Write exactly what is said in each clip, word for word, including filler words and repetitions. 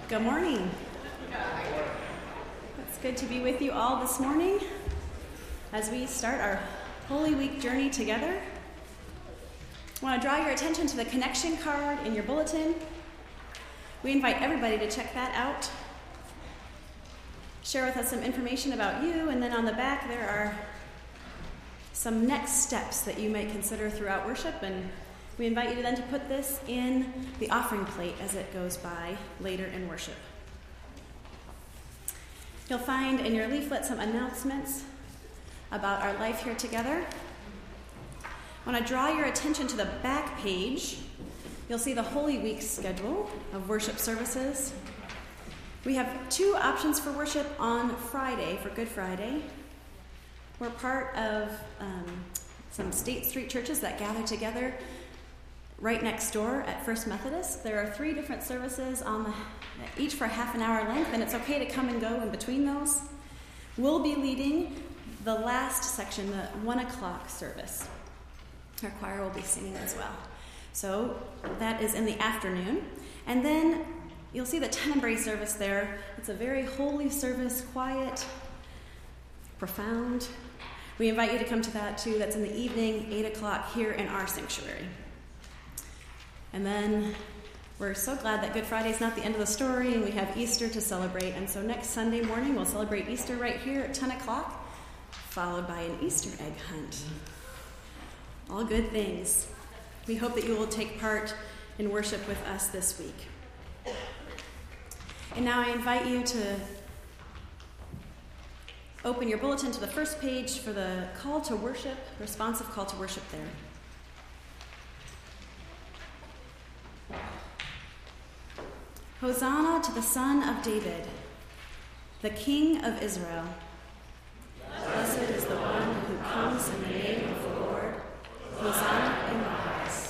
Good morning. It's good to be with you all this morning as we start our Holy Week journey together. I want to draw your attention to the connection card in your bulletin. We invite everybody to check that out. Share with us some information about you, and then on the back there are some next steps that you may consider throughout worship, and we invite you then to put this in the offering plate as it goes by later in worship. You'll find in your leaflet some announcements about our life here together. I want to draw your attention to the back page. You'll see the Holy Week schedule of worship services. We have two options for worship on Friday, for Good Friday. We're part of um, some State Street churches that gather together right next door at First Methodist. There are three different services, on the, each for half an hour length, and it's okay to come and go in between those. We'll be leading the last section, the one o'clock service. Our choir will be singing as well. So that is in the afternoon. And then you'll see the Tenebrae service there. It's a very holy service, quiet, profound. We invite you to come to that too. That's in the evening, eight o'clock here in our sanctuary. And then we're so glad that Good Friday is not the end of the story, and we have Easter to celebrate. And so next Sunday morning, we'll celebrate Easter right here at ten o'clock, followed by an Easter egg hunt. All good things. We hope that you will take part in worship with us this week. And now I invite you to open your bulletin to the first page for the call to worship, responsive call to worship there. Hosanna to the Son of David, the King of Israel. Blessed is the one who comes in the name of the Lord. Hosanna in the highest.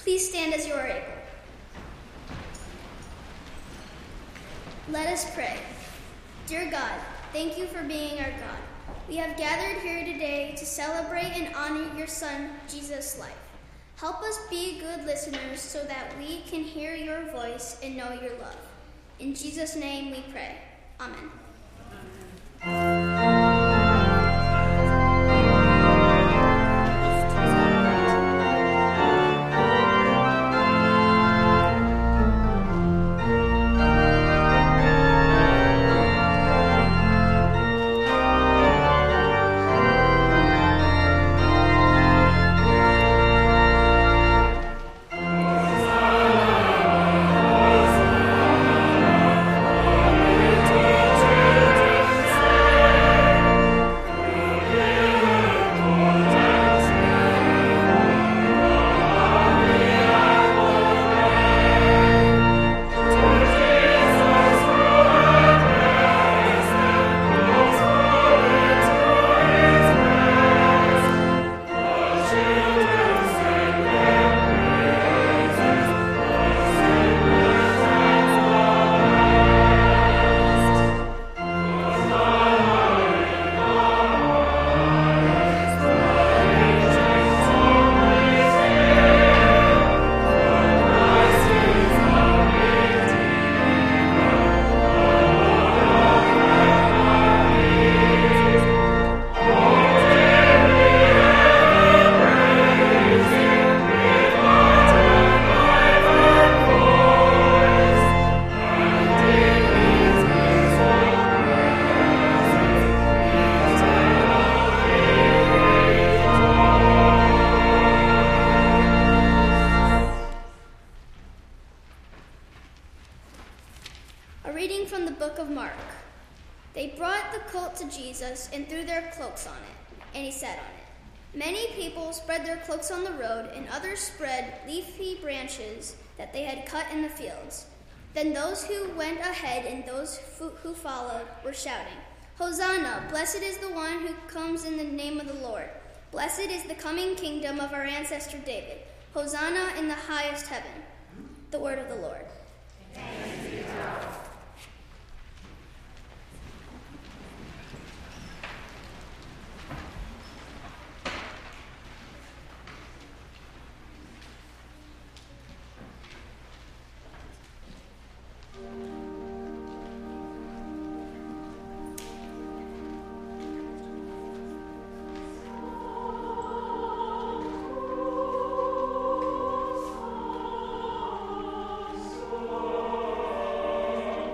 Please stand as you are able. Let us pray. Dear God, thank you for being our God. We have gathered here today to celebrate and honor your Son, Jesus' life. Help us be good listeners so that we can hear your voice and know your love. In Jesus' name we pray. Amen. A reading from the book of Mark. They brought the colt to Jesus and threw their cloaks on it, and he sat on it. Many people spread their cloaks on the road, and others spread leafy branches that they had cut in the fields. Then those who went ahead and those who followed were shouting, "Hosanna! Blessed is the one who comes in the name of the Lord. Blessed is the coming kingdom of our ancestor David. Hosanna in the highest heaven." The word of the Lord. Thanks be to God. So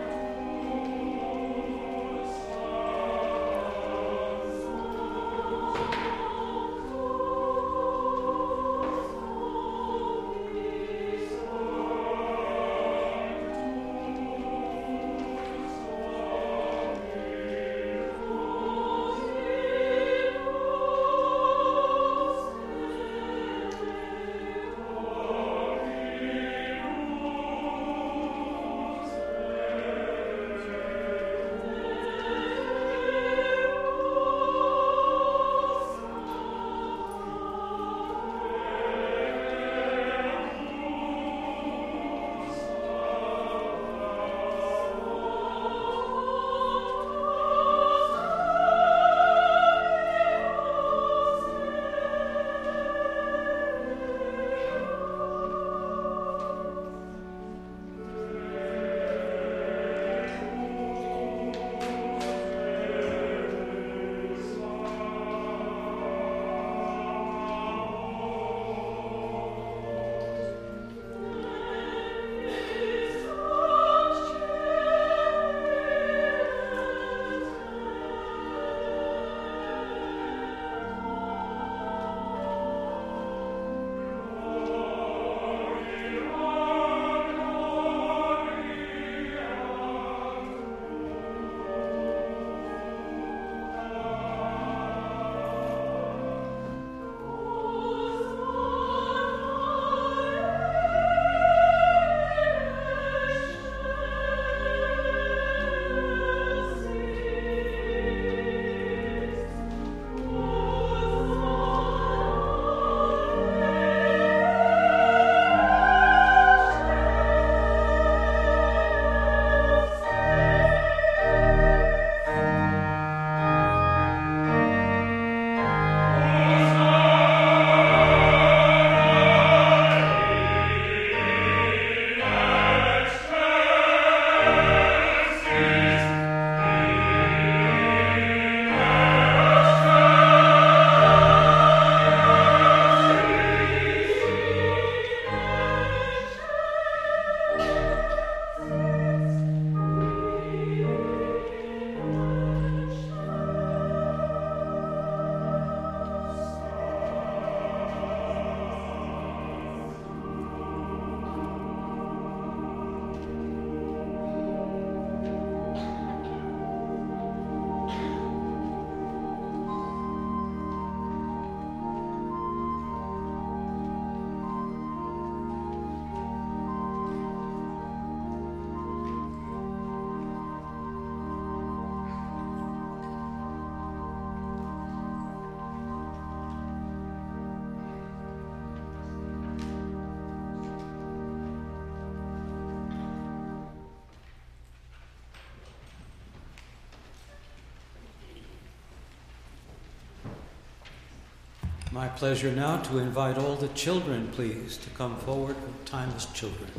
My pleasure now to invite all the children, please, to come forward for time as children.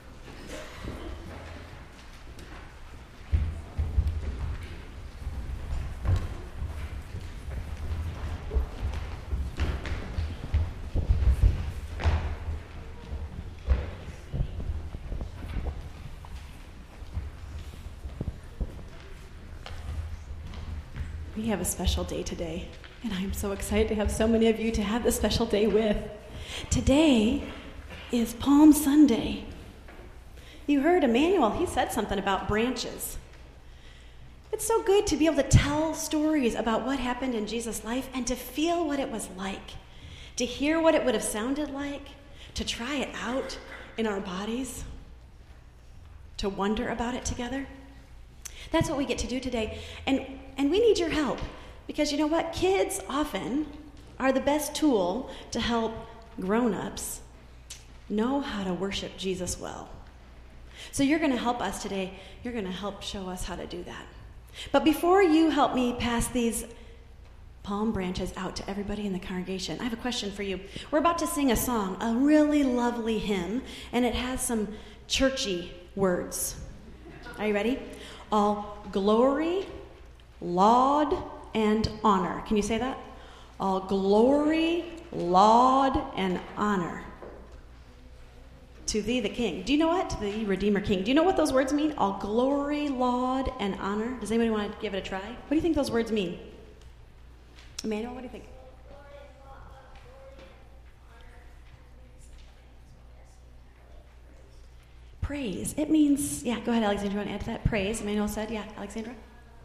We have a special day today, and I'm so excited to have so many of you to have this special day with. Today is Palm Sunday. You heard Emmanuel, he said something about branches. It's so good to be able to tell stories about what happened in Jesus' life and to feel what it was like, to hear what it would have sounded like, to try it out in our bodies, to wonder about it together. That's what we get to do today. And and we need your help because you know what? Kids often are the best tool to help grown-ups know how to worship Jesus well. So you're going to help us today. You're going to help show us how to do that. But before you help me pass these palm branches out to everybody in the congregation, I have a question for you. We're about to sing a song, a really lovely hymn, and it has some churchy words. Are you ready? All glory, laud, and honor. Can you say that? All glory, laud, and honor to thee, the King. Do you know what? The Redeemer King. Do you know what those words mean? All glory, laud, and honor. Does anybody want to give it a try? What do you think those words mean? Emmanuel, what do you think? Praise. It means, yeah, go ahead, Alexandra. You want to add to that? Praise. Emmanuel said, yeah, Alexandra?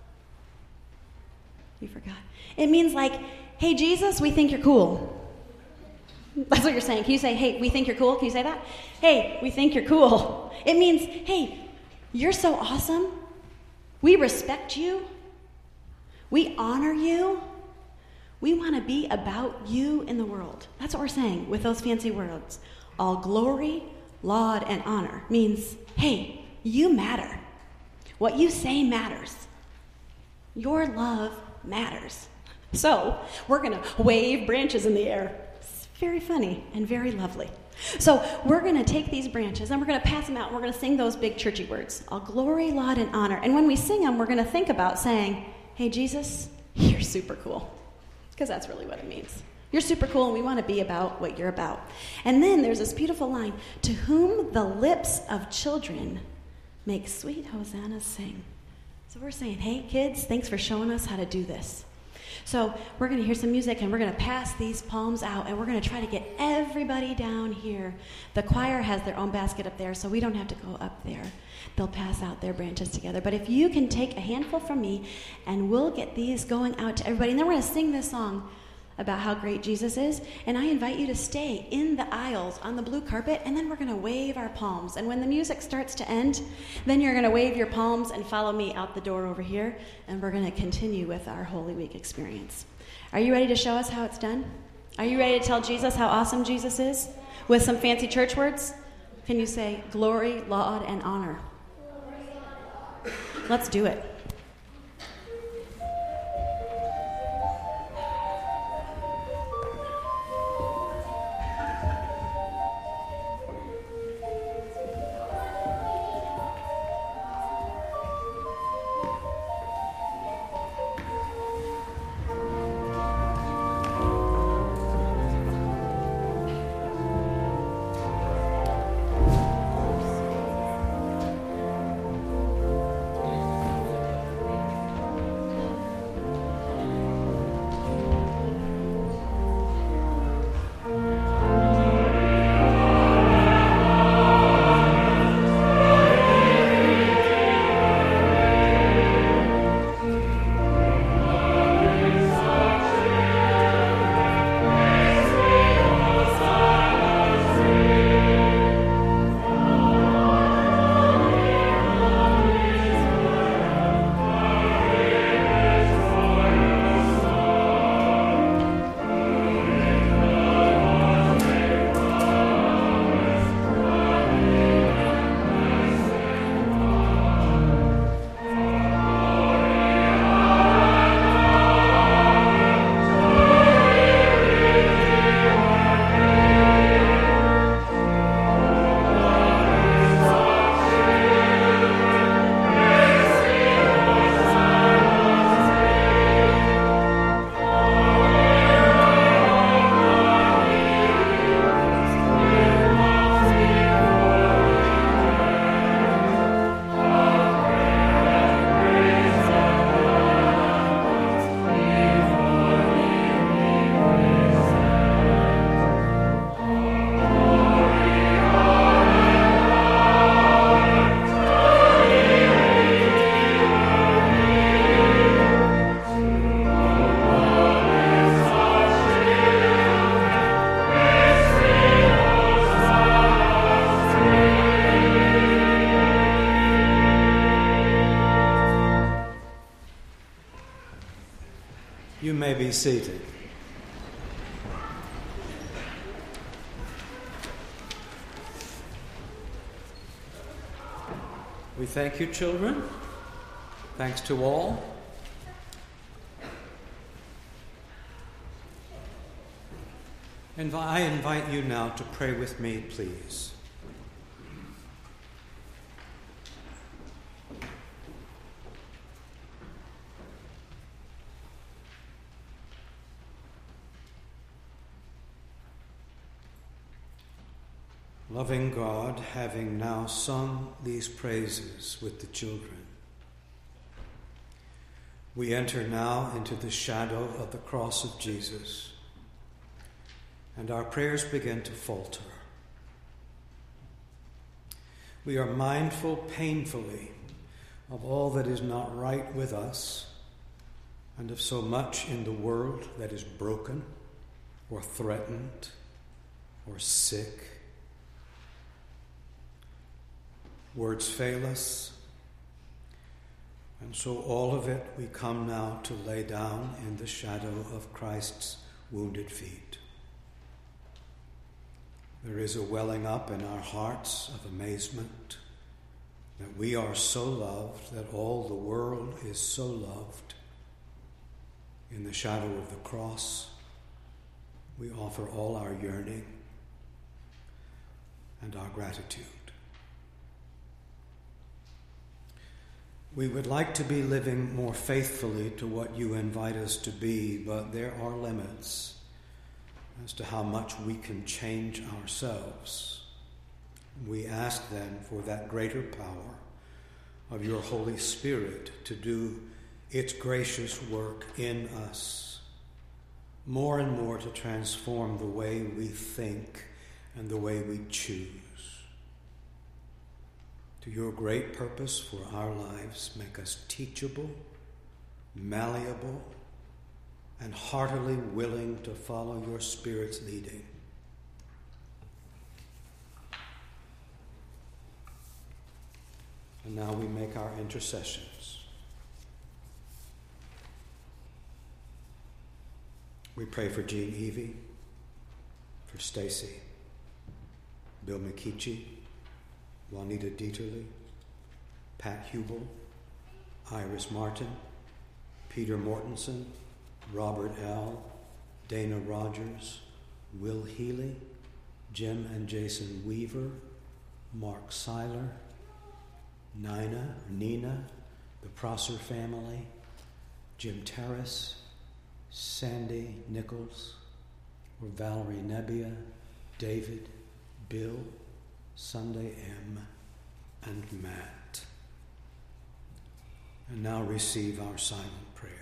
You forgot. It means like, hey, Jesus, we think you're cool. That's what you're saying. Can you say, hey, we think you're cool? Can you say that? Hey, we think you're cool. It means, hey, you're so awesome. We respect you. We honor you. We want to be about you in the world. That's what we're saying with those fancy words. All glory, laud, and honor means, hey, you matter. What you say matters. Your love matters. So we're going to wave branches in the air. It's very funny and very lovely. So we're going to take these branches and we're going to pass them out and we're going to sing those big churchy words. All glory, laud, and honor. And when we sing them, we're going to think about saying, hey, Jesus, you're super cool. Because that's really what it means. You're super cool, and we want to be about what you're about. And then there's this beautiful line, to whom the lips of children make sweet hosannas sing. So we're saying, hey, kids, thanks for showing us how to do this. So we're going to hear some music, and we're going to pass these palms out, and we're going to try to get everybody down here. The choir has their own basket up there, so we don't have to go up there. They'll pass out their branches together. But if you can take a handful from me, and we'll get these going out to everybody. And then we're going to sing this song about how great Jesus is, and I invite you to stay in the aisles on the blue carpet, and then we're going to wave our palms. And when the music starts to end, then you're going to wave your palms and follow me out the door over here, and we're going to continue with our Holy Week experience. Are you ready to show us how it's done? Are you ready to tell Jesus how awesome Jesus is? With some fancy church words? Can you say glory, laud, and honor? Let's do it. be seated. We thank you, children. Thanks to all. And I invite you now to pray with me, please. Loving God, having now sung these praises with the children, we enter now into the shadow of the cross of Jesus, and our prayers begin to falter. We are mindful painfully of all that is not right with us, and of so much in the world that is broken, or threatened, or sick. Words fail us, and so all of it we come now to lay down in the shadow of Christ's wounded feet. There is a welling up in our hearts of amazement that we are so loved, that all the world is so loved. In the shadow of the cross, we offer all our yearning and our gratitude. We would like to be living more faithfully to what you invite us to be, but there are limits as to how much we can change ourselves. We ask then for that greater power of your Holy Spirit to do its gracious work in us, more and more to transform the way we think and the way we choose. To your great purpose for our lives, make us teachable, malleable, and heartily willing to follow your Spirit's leading. And now we make our intercessions. We pray for Jean Evie, for Stacy, Bill McKeechee, Juanita Dieterle, Pat Hubel, Iris Martin, Peter Mortensen, Robert L., Dana Rogers, Will Healy, Jim and Jason Weaver, Mark Seiler, Nina, Nina, the Prosser family, Jim Terrace, Sandy Nichols, or Valerie Nebbia, David, Bill, Sunday M., and Matt. And now receive our silent prayers.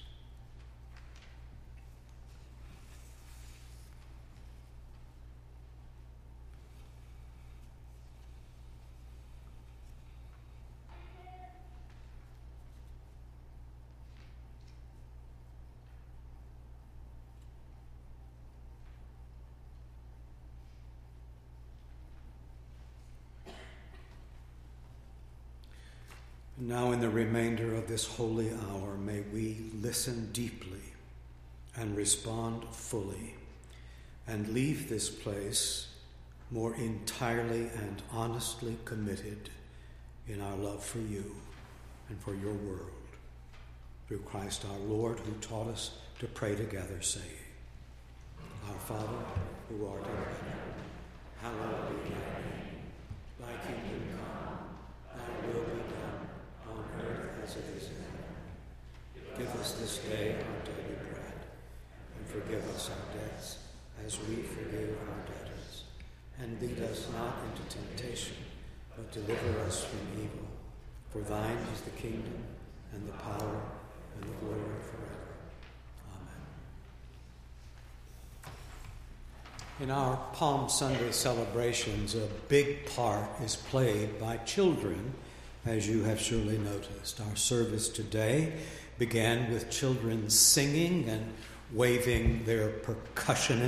Now in the remainder of this holy hour, may we listen deeply and respond fully and leave this place more entirely and honestly committed in our love for you and for your world. Through Christ our Lord, who taught us to pray together, saying, Our Father, who art in heaven, hallowed be thy name. Thy kingdom come, thy will be done, on earth as it is in heaven. Give us this day our daily bread, and forgive us our debts as we forgive our debtors. And lead us not into temptation, but deliver us from evil. For thine is the kingdom, and the power, and the glory forever. Amen. In our Palm Sunday celebrations, a big part is played by children, as you have surely noticed. Our service today began with children singing and waving their percussion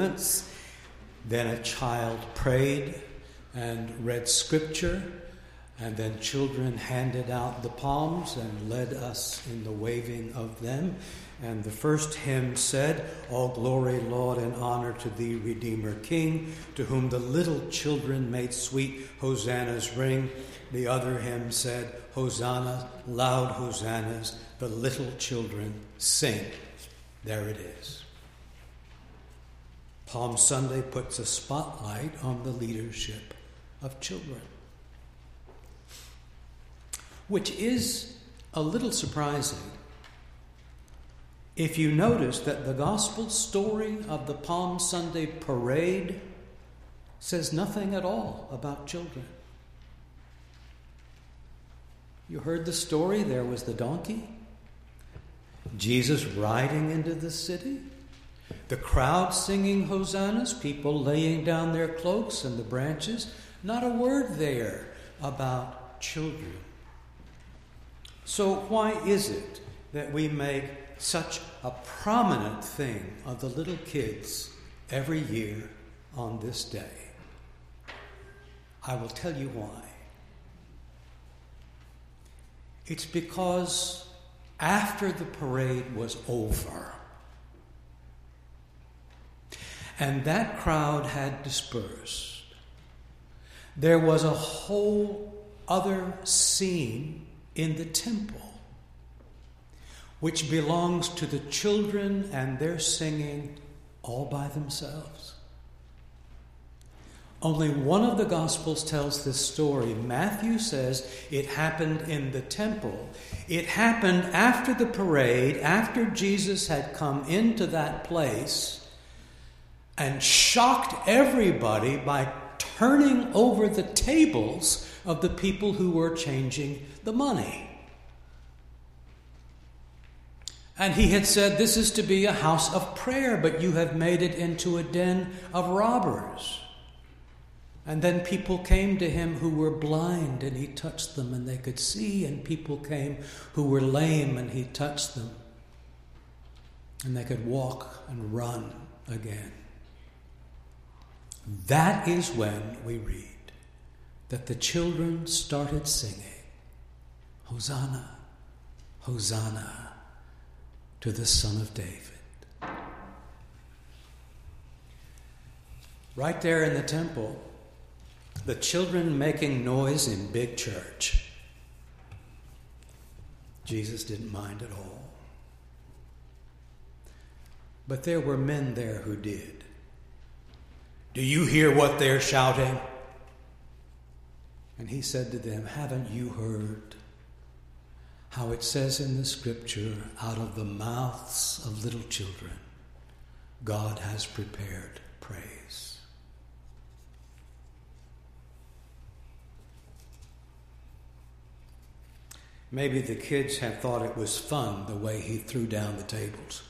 instruments. Then a child prayed and read scripture, And then children handed out the palms and led us in the waving of them. And the first hymn said, "All glory, Lord, and honor to thee, Redeemer King, to whom the little children made sweet hosannas ring." The other hymn said, "Hosanna, loud hosannas, the little children sing." There it is. Palm Sunday puts a spotlight on the leadership of children, which is a little surprising if you notice that the gospel story of the Palm Sunday parade says nothing at all about children. You heard the story. There was the donkey, Jesus riding into the city, the crowd singing hosannas, people laying down their cloaks and the branches. Not a word there about children. So why is it that we make such a prominent thing of the little kids every year on this day? I will tell you why. It's because after the parade was over and that crowd had dispersed, there was a whole other scene in the temple which belongs to the children and their singing all by themselves. Only one of the Gospels tells this story. Matthew says it happened in the temple. It happened after the parade, after Jesus had come into that place and shocked everybody by turning over the tables of the people who were changing the money. And he had said, "This is to be a house of prayer, but you have made it into a den of robbers." And then people came to him who were blind, and he touched them and they could see. And people came who were lame, and he touched them and they could walk and run again. That is when we read that the children started singing, "Hosanna, Hosanna to the Son of David." Right there in the temple, the children making noise in big church. Jesus didn't mind at all. But there were men there who did. "Do you hear what they're shouting?" And he said to them, "Haven't you heard how it says in the scripture, out of the mouths of little children, God has prepared praise." Maybe the kids had thought it was fun the way he threw down the tables.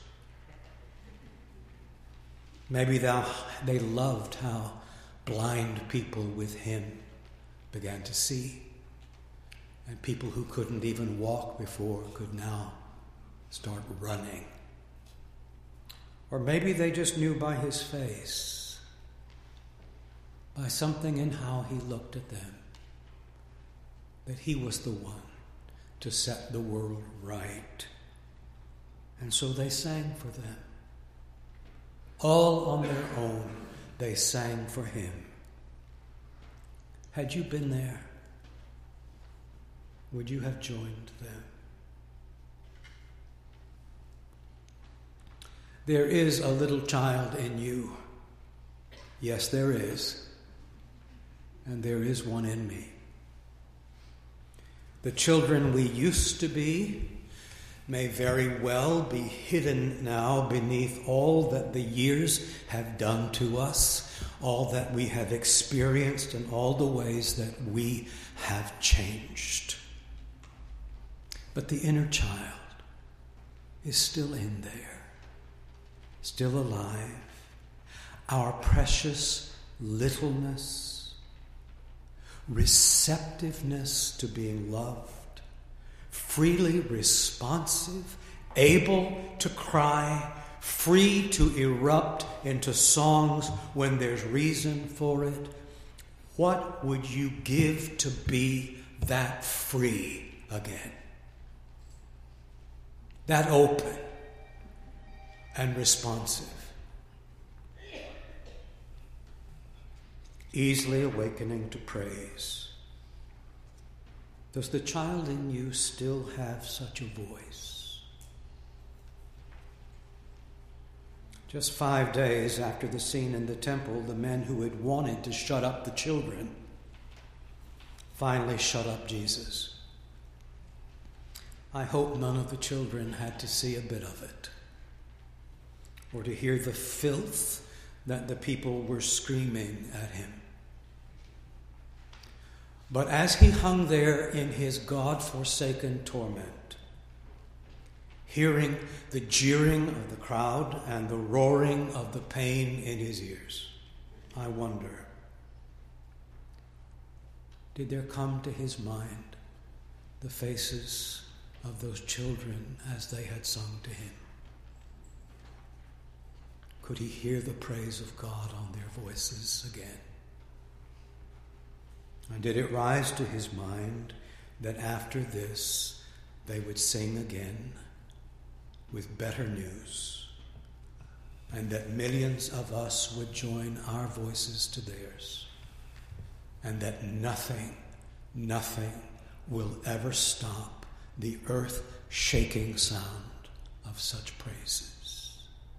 Maybe they loved how blind people with him began to see, and people who couldn't even walk before could now start running. Or maybe they just knew by his face, by something in how he looked at them, that he was the one to set the world right. And so they sang for them. All on their own, they sang for him. Had you been there, would you have joined them? There is a little child in you. Yes, there is. And there is one in me. The children we used to be may very well be hidden now beneath all that the years have done to us, all that we have experienced, and all the ways that we have changed. But the inner child is still in there, still alive. Our precious littleness, receptiveness to being loved, freely responsive, able to cry, free to erupt into songs when there's reason for it. What would you give to be that free again, that open and responsive, easily awakening to praise. Does the child in you still have such a voice? Just five days after the scene in the temple, the men who had wanted to shut up the children finally shut up Jesus. I hope none of the children had to see a bit of it, or to hear the filth that the people were screaming at him. But as he hung there in his God-forsaken torment, hearing the jeering of the crowd and the roaring of the pain in his ears, I wonder, did there come to his mind the faces of those children as they had sung to him? Could he hear the praise of God on their voices again? And did it rise to his mind that after this they would sing again with better news, and that millions of us would join our voices to theirs, and that nothing, nothing will ever stop the earth-shaking sound of such praises?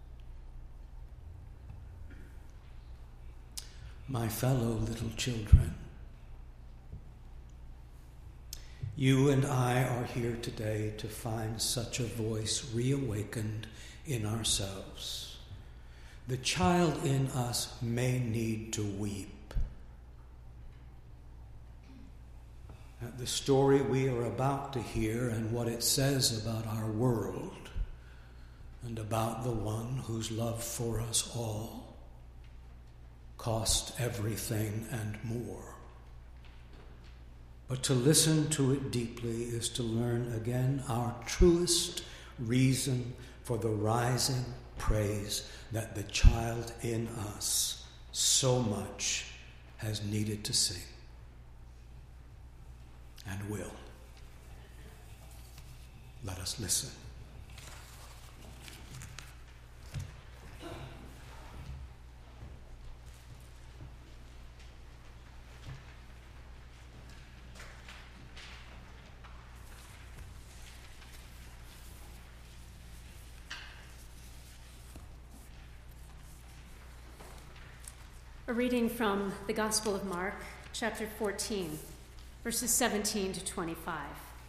My fellow little children, you and I are here today to find such a voice reawakened in ourselves. The child in us may need to weep. At the story we are about to hear and what it says about our world and about the one whose love for us all cost everything and more. But to listen to it deeply is to learn again our truest reason for the rising praise that the child in us so much has needed to sing and will. Let us listen. A reading from the Gospel of Mark, chapter fourteen, verses seventeen to twenty-five.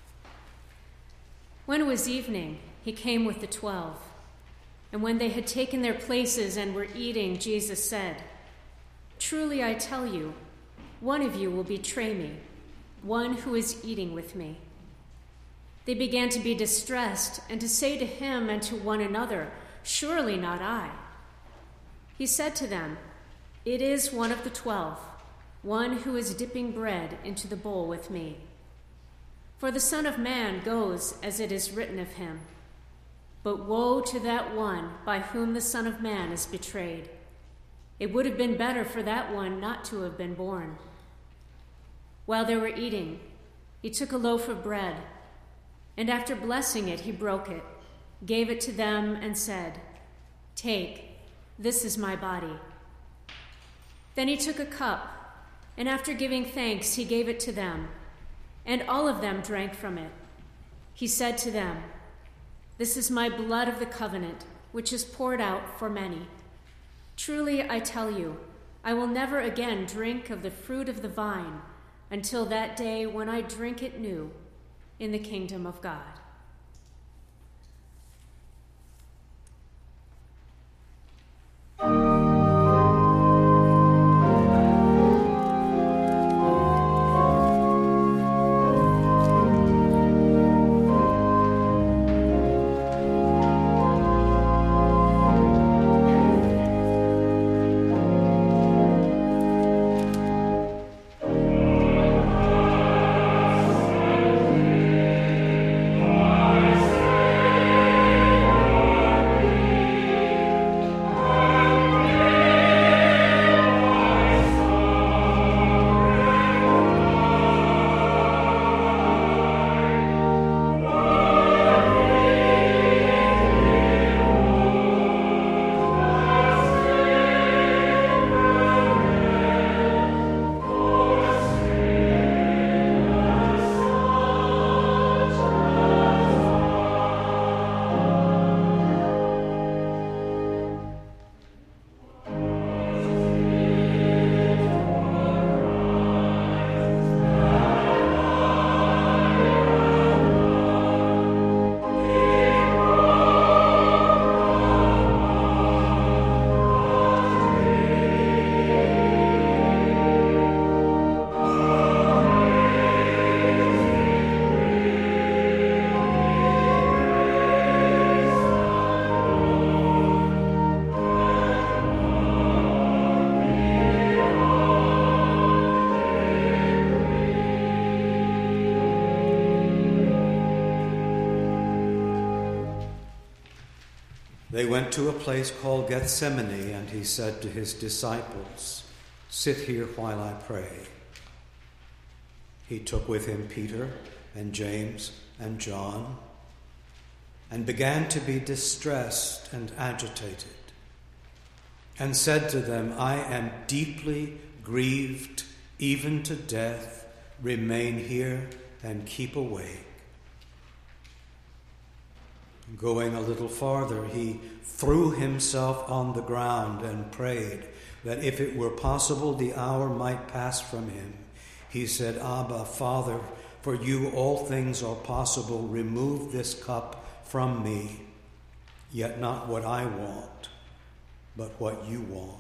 When it was evening, he came with the twelve. And when they had taken their places and were eating, Jesus said, "Truly I tell you, one of you will betray me, one who is eating with me." They began to be distressed and to say to him and to one another, "Surely not I." He said to them, "It is one of the twelve, one who is dipping bread into the bowl with me. For the Son of Man goes as it is written of him. But woe to that one by whom the Son of Man is betrayed. It would have been better for that one not to have been born." While they were eating, he took a loaf of bread, and after blessing it, he broke it, gave it to them, and said, "Take, this is my body." Then he took a cup, and after giving thanks, he gave it to them, and all of them drank from it. He said to them, "This is my blood of the covenant, which is poured out for many. Truly I tell you, I will never again drink of the fruit of the vine until that day when I drink it new in the kingdom of God." Thank They went to a place called Gethsemane, and he said to his disciples, "Sit here while I pray." He took with him Peter and James and John and began to be distressed and agitated, and said to them, "I am deeply grieved, even to death. Remain here and keep awake." Going a little farther, he threw himself on the ground and prayed that if it were possible, the hour might pass from him. He said, "Abba, Father, for you all things are possible. Remove this cup from me, yet not what I want, but what you want."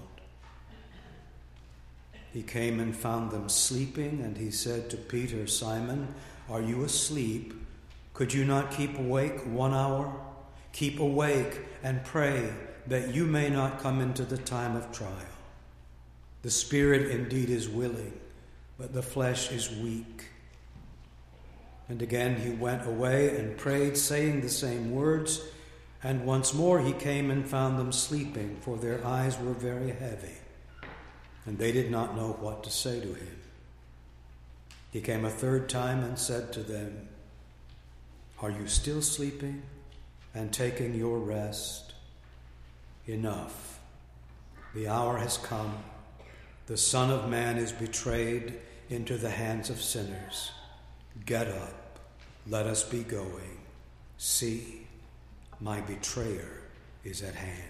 He came and found them sleeping, and he said to Peter, "Simon, are you asleep? Could you not keep awake one hour? Keep awake and pray that you may not come into the time of trial. The spirit indeed is willing, but the flesh is weak." And again he went away and prayed, saying the same words. And once more he came and found them sleeping, for their eyes were very heavy, and they did not know what to say to him. He came a third time and said to them, "Are you still sleeping and taking your rest? Enough. The hour has come. The Son of Man is betrayed into the hands of sinners. Get up. Let us be going. See, my betrayer is at hand."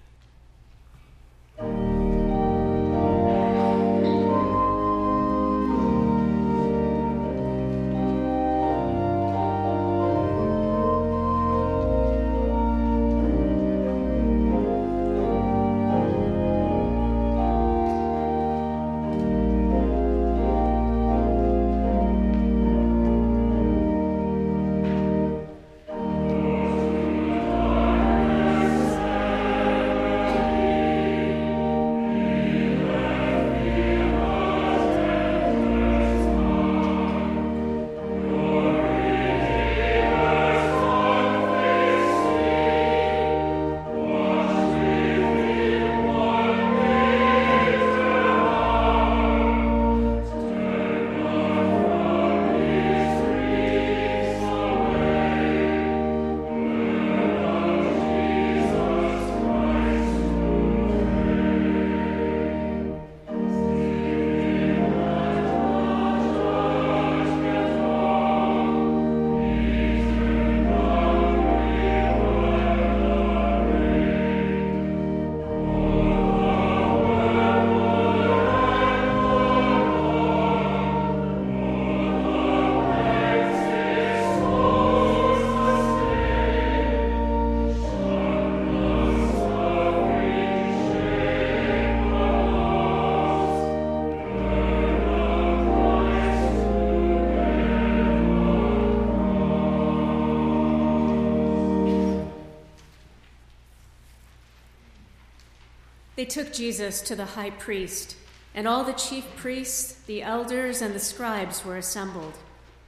They took Jesus to the high priest, and all the chief priests, the elders, and the scribes were assembled.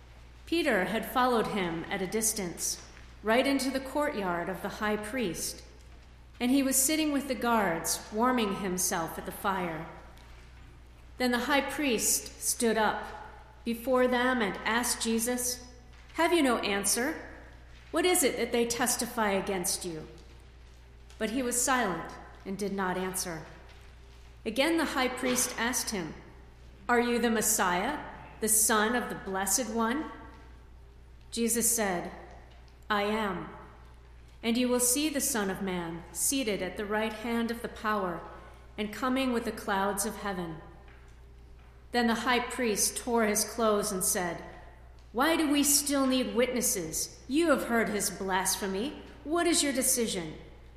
Peter had followed him at a distance, right into the courtyard of the high priest, and he was sitting with the guards, warming himself at the fire. Then the high priest stood up before them and asked Jesus, "Have you no answer? What is it that they testify against you?" But he was silent and did not answer. Again the high priest asked him, "Are you the Messiah, the Son of the Blessed One?" Jesus said, "I am. And you will see the Son of Man seated at the right hand of the power and coming with the clouds of heaven." Then the high priest tore his clothes and said, "Why do we still need witnesses? You have heard his blasphemy. What is your decision?"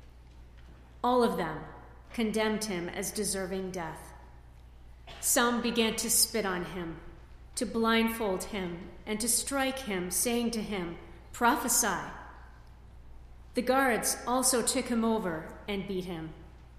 All of them condemned him as deserving death. Some began to spit on him, to blindfold him, and to strike him, saying to him, "Prophesy." The guards also took him over and beat him.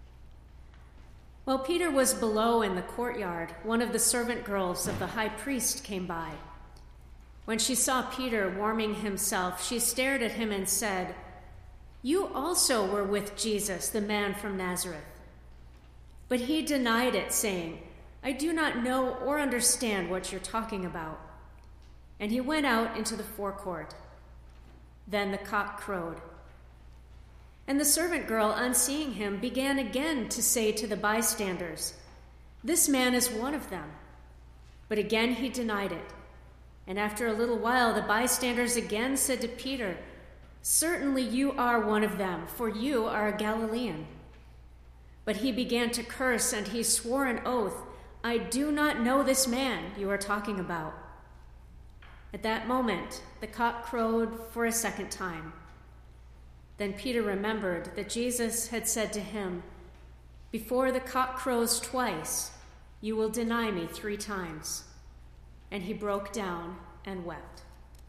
While Peter was below in the courtyard, one of the servant girls of the high priest came by. When she saw Peter warming himself, she stared at him and said, You also were with Jesus, the man from Nazareth." But he denied it, saying, "I do not know or understand what you're talking about." And he went out into the forecourt. Then the cock crowed. And the servant girl, on seeing him, began again to say to the bystanders, "This man is one of them." But again he denied it. And after a little while, the bystanders again said to Peter, "Certainly you are one of them, for you are a Galilean." But he began to curse, and he swore an oath, "I do not know this man you are talking about." At that moment, the cock crowed for a second time. Then Peter remembered that Jesus had said to him, "Before the cock crows twice, you will deny me three times." And he broke down and wept.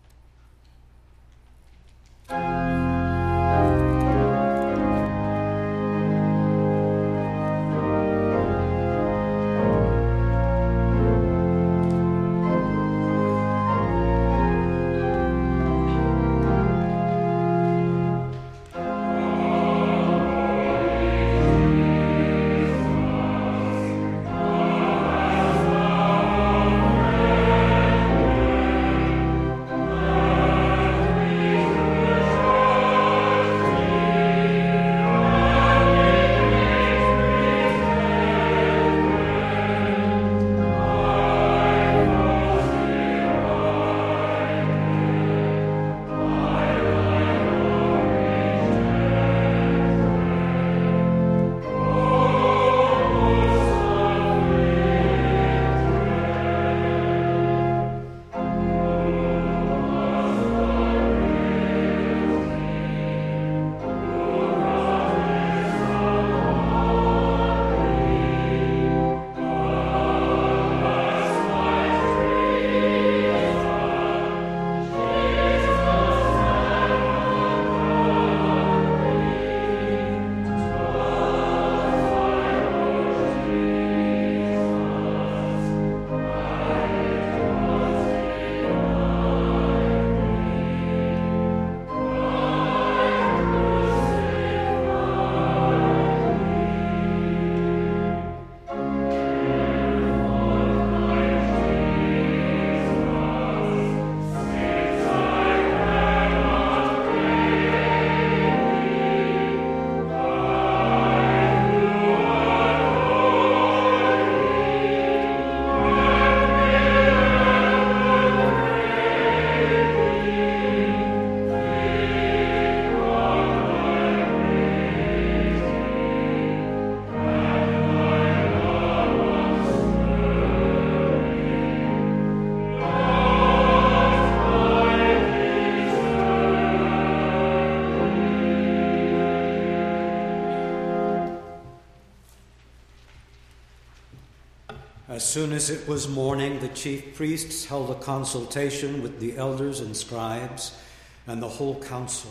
As soon as it was morning, the chief priests held a consultation with the elders and scribes and the whole council.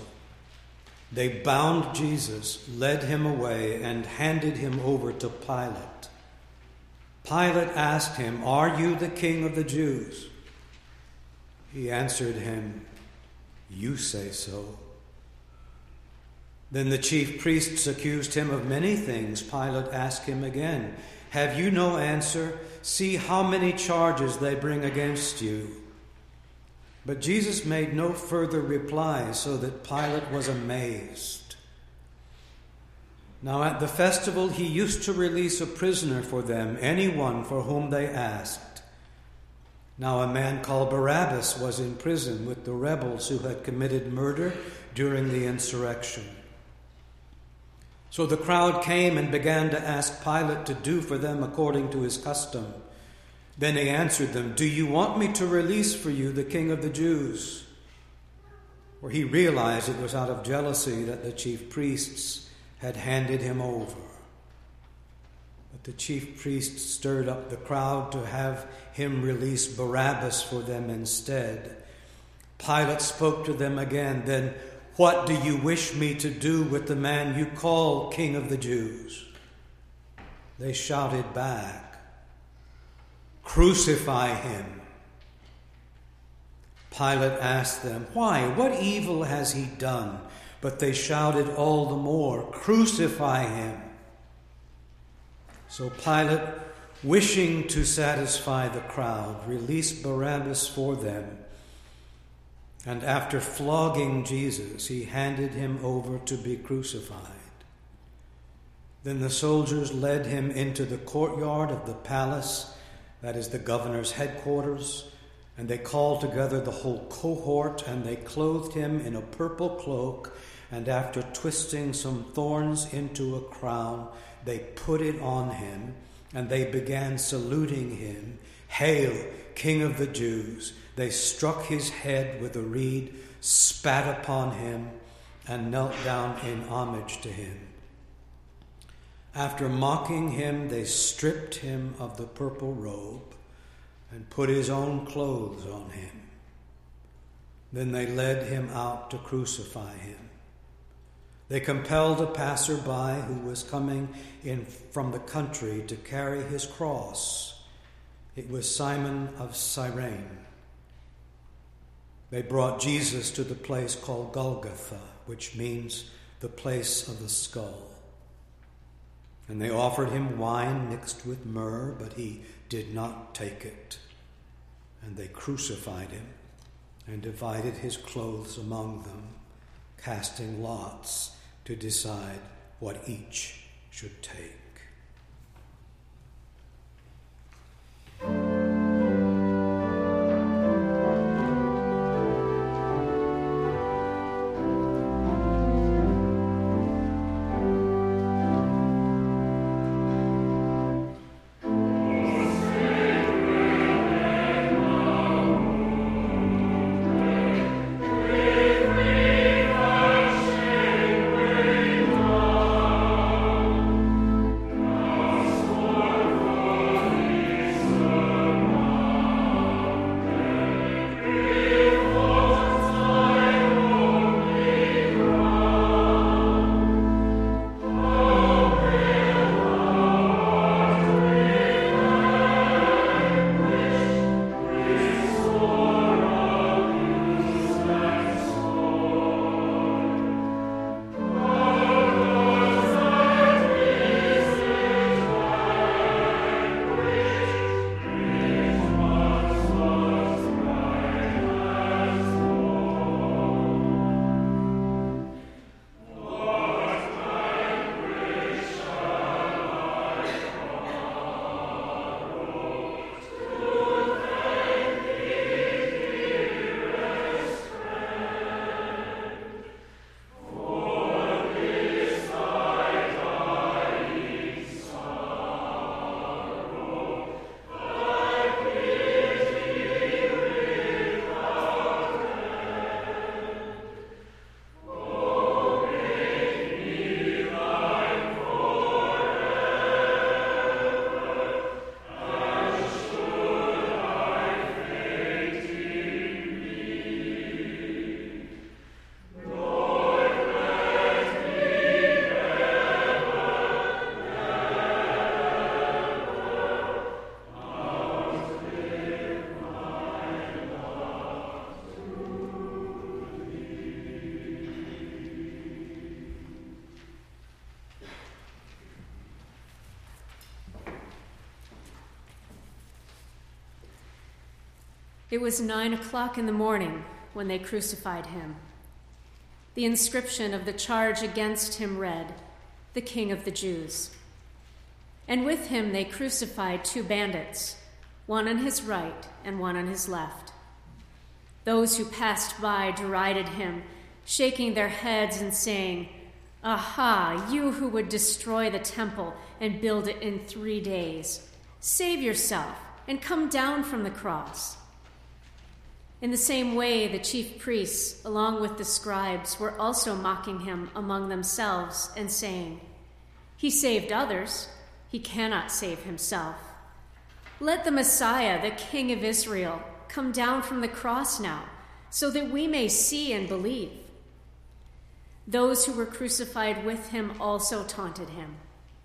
They bound Jesus, led him away, and handed him over to Pilate. Pilate asked him, "Are you the king of the Jews?" He answered him, "You say so." Then the chief priests accused him of many things. Pilate asked him again, "Have you no answer? See how many charges they bring against you." But Jesus made no further reply, so that Pilate was amazed. Now at the festival he used to release a prisoner for them, anyone for whom they asked. Now a man called Barabbas was in prison with the rebels who had committed murder during the insurrection. So the crowd came and began to ask Pilate to do for them according to his custom. Then he answered them, "Do you want me to release for you the king of the Jews?" For he realized it was out of jealousy that the chief priests had handed him over. But the chief priests stirred up the crowd to have him release Barabbas for them instead. Pilate spoke to them again, "Then what do you wish me to do with the man you call King of the Jews?" They shouted back, "Crucify him." Pilate asked them, "Why? What evil has he done?" But they shouted all the more, "Crucify him!" So Pilate, wishing to satisfy the crowd, released Barabbas for them. And after flogging Jesus, he handed him over to be crucified. Then the soldiers led him into the courtyard of the palace, that is the governor's headquarters, and they called together the whole cohort, and they clothed him in a purple cloak, and after twisting some thorns into a crown, they put it on him, and they began saluting him, "Hail, King of the Jews!" They struck his head with a reed, spat upon him, and knelt down in homage to him. After mocking him, they stripped him of the purple robe and put his own clothes on him. Then they led him out to crucify him. They compelled a passerby who was coming in from the country to carry his cross. It was Simon of Cyrene. They brought Jesus to the place called Golgotha, which means the place of the skull. And they offered him wine mixed with myrrh, but he did not take it. And they crucified him and divided his clothes among them, casting lots to decide what each should take. It was nine o'clock in the morning when they crucified him. The inscription of the charge against him read, "The King of the Jews." And with him they crucified two bandits, one on his right and one on his left. Those who passed by derided him, shaking their heads and saying, "Aha, you who would destroy the temple and build it in three days, save yourself and come down from the cross." In the same way, the chief priests, along with the scribes, were also mocking him among themselves and saying, "He saved others, he cannot save himself. Let the Messiah, the King of Israel, come down from the cross now, so that we may see and believe." Those who were crucified with him also taunted him.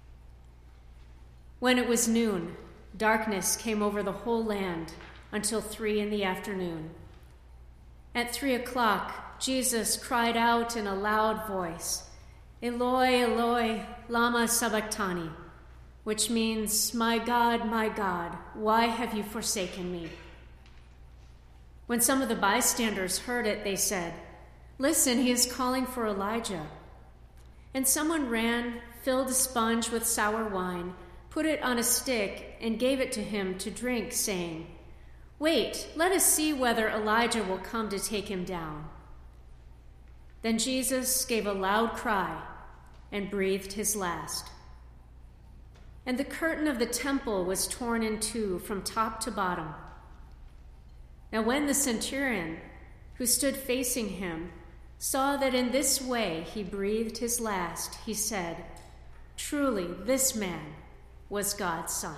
When it was noon, darkness came over the whole land until three in the afternoon. At three o'clock, Jesus cried out in a loud voice, "Eloi, Eloi, lama sabachthani," which means, "My God, my God, why have you forsaken me?" When some of the bystanders heard it, they said, "Listen, he is calling for Elijah." And someone ran, filled a sponge with sour wine, put it on a stick, and gave it to him to drink, saying, "Wait, let us see whether Elijah will come to take him down." Then Jesus gave a loud cry and breathed his last. And the curtain of the temple was torn in two from top to bottom. Now when the centurion, who stood facing him, saw that in this way he breathed his last, he said, "Truly, this man was God's Son."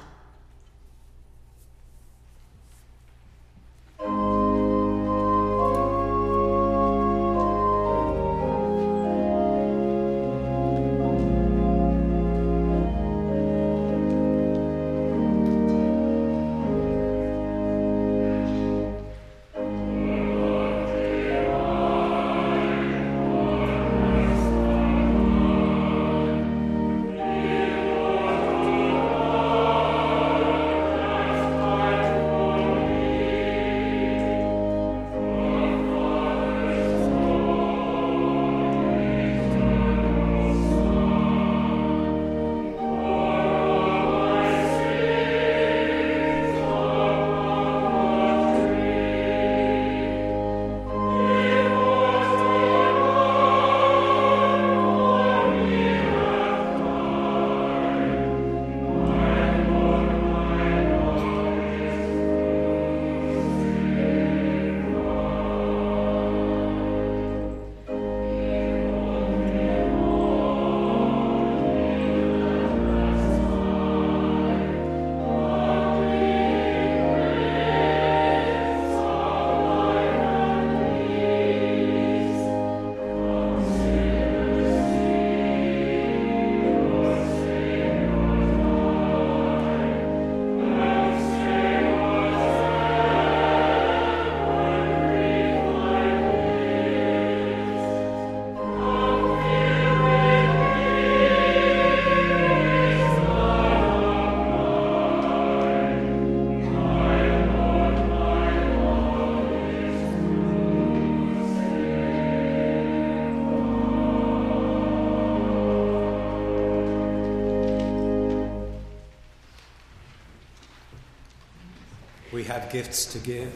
We have gifts to give.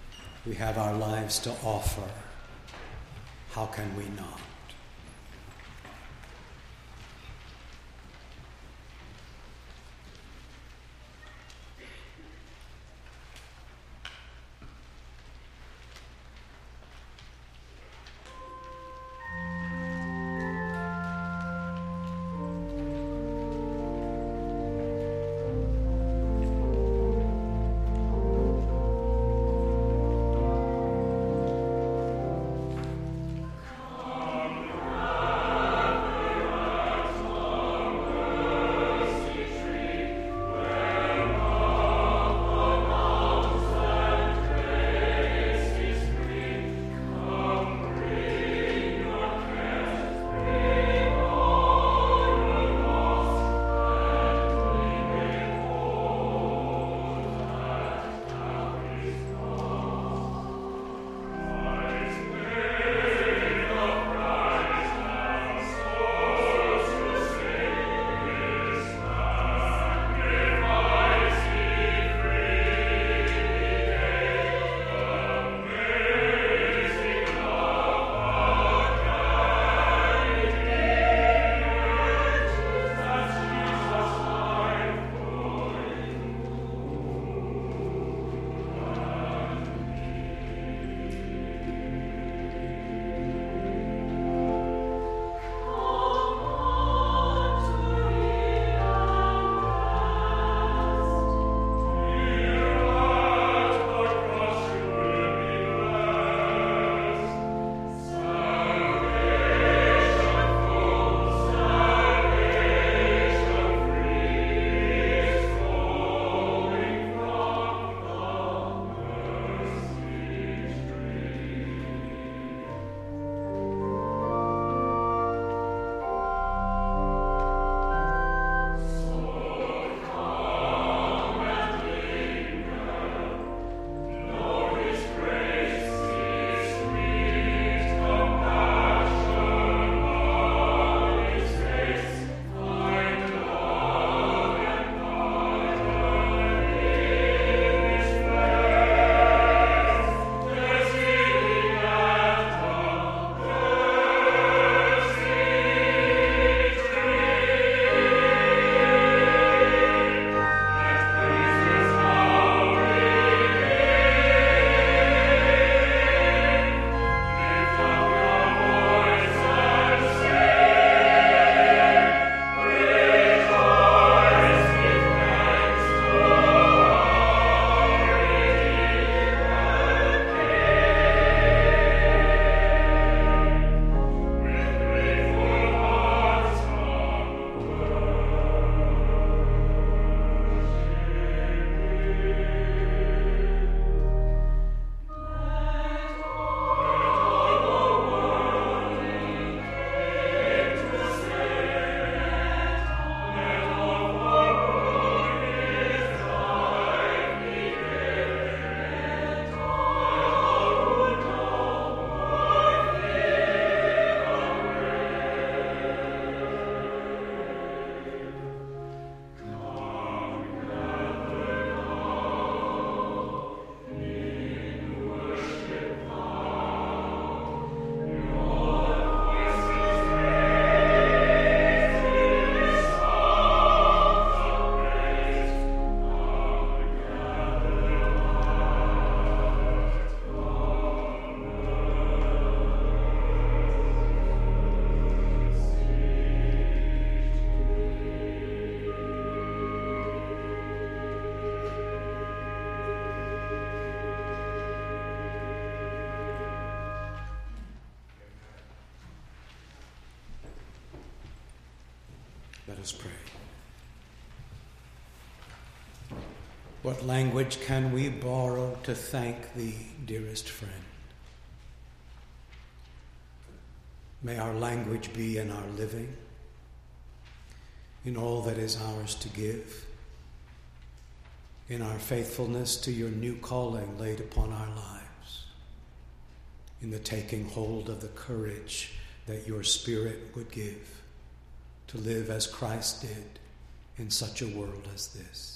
We have our lives to offer. How can we not? Come Let us pray. What language can we borrow to thank thee, dearest friend? May our language be in our living, in all that is ours to give, in our faithfulness to your new calling laid upon our lives, in the taking hold of the courage that your Spirit would give to live as Christ did in such a world as this.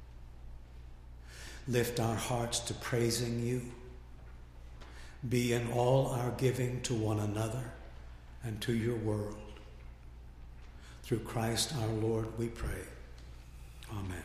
Lift our hearts to praising you. Be in all our giving to one another and to your world. Through Christ our Lord we pray. Amen.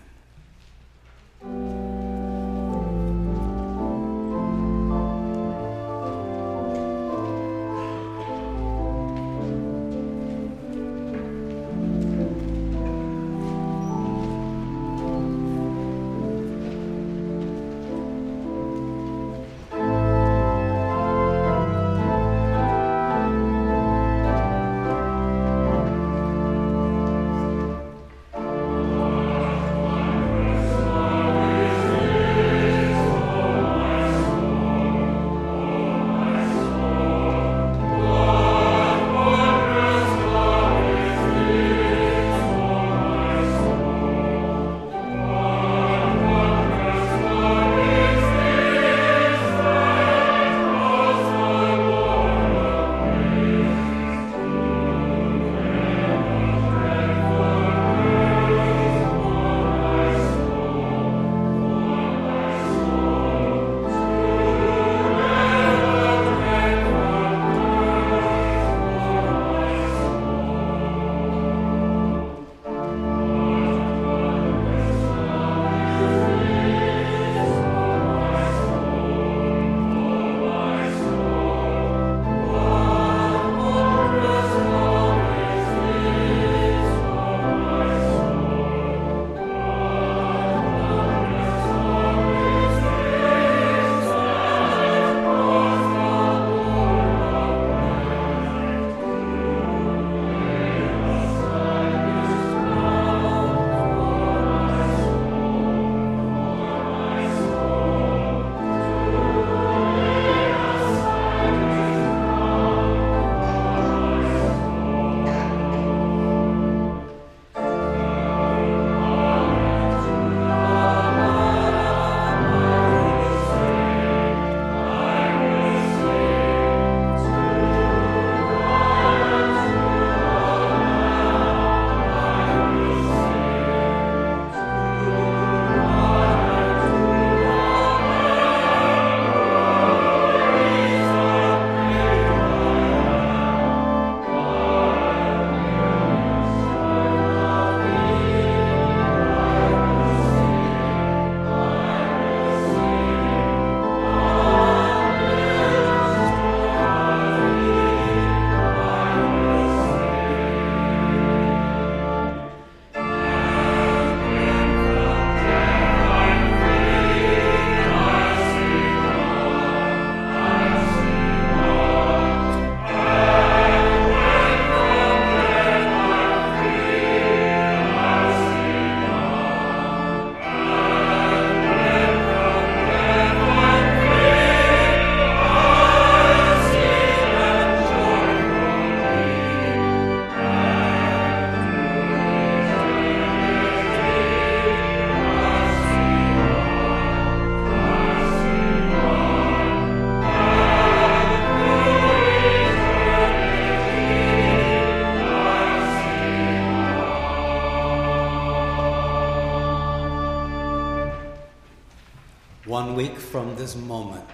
One week from this moment,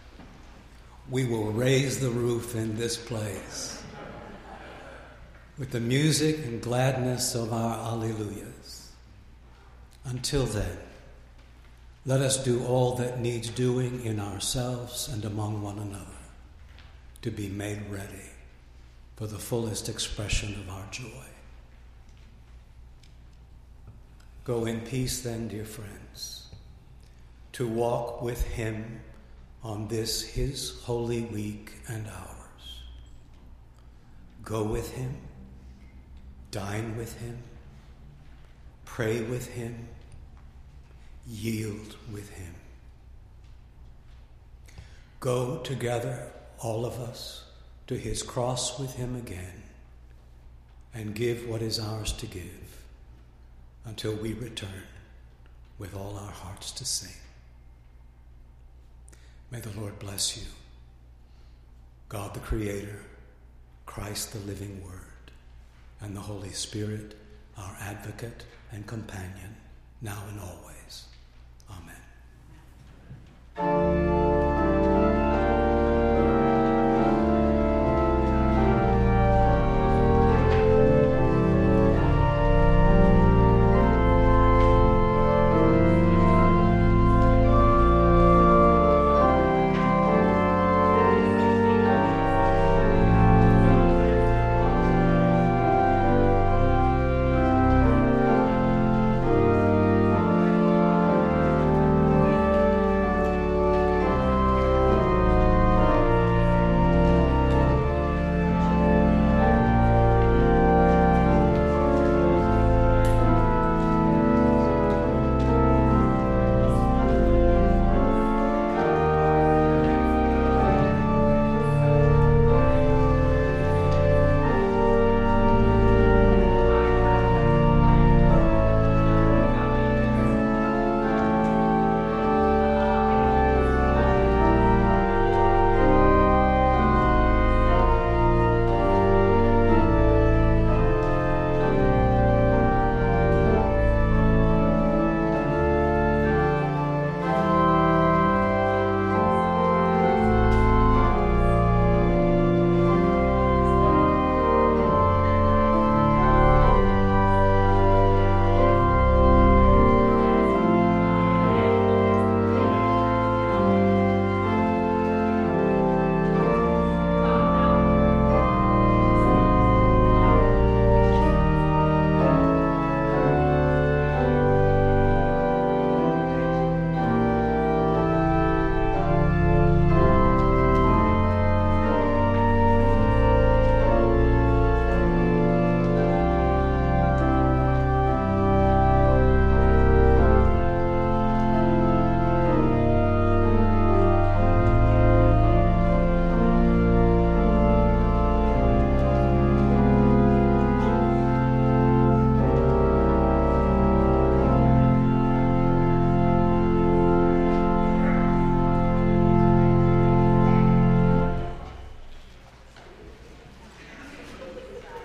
we will raise the roof in this place with the music and gladness of our Alleluias. Until then, let us do all that needs doing in ourselves and among one another to be made ready for the fullest expression of our joy. Go in peace then, dear friends, to walk with him on this his holy week and ours. Go with him, dine with him, pray with him, yield with him. Go together, all of us, to his cross with him again, and give what is ours to give until we return with all our hearts to sing. May the Lord bless you. God the Creator, Christ the living Word, and the Holy Spirit, our advocate and companion, now and always. Amen.